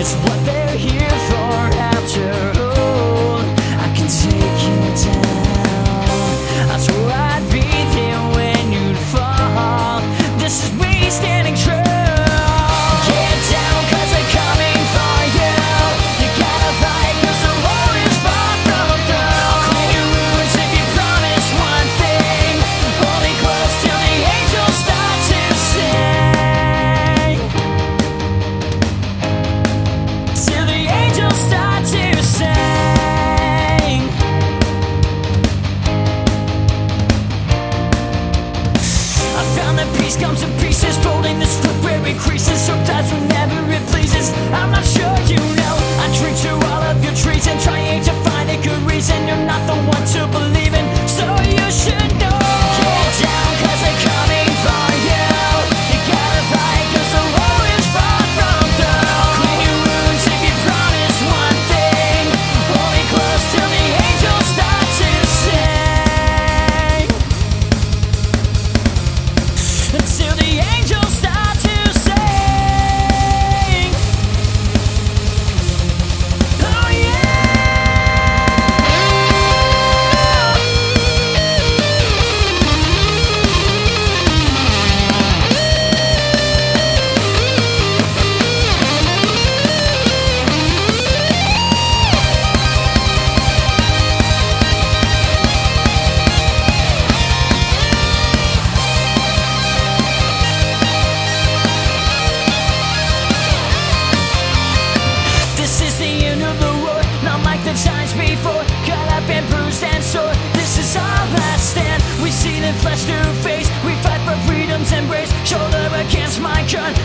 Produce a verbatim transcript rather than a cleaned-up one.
It's what they're here for after all. I can take you down. I swore I'd be there when you'd fall. This is me standing true. Get down, cause they're coming for you. You gotta fight, cause the war is far from through. I'll clean your wounds if you promise one thing. Hold me close till the angels start to sing. Till the angels start to sing. I found that peace comes in pieces, folding the script where it creases. Sometimes whenever it pleases, I'm not sure you know. I drink to all of your treason, trying to find a good reason. You're not the one to believe in, so you should know. Get down, cause they're coming for you. You gotta fight, cause the war is far from through. I'll clean your wounds if you promise one thing. Hold me close till the angels start to sing. Until the angels start to sing. Oh yeah. This is the end of the road, not like the times before. Cut up and bruised and sore. This is our last stand. We see them flesh to face. We fight for freedom's embrace. Shoulder against my gun.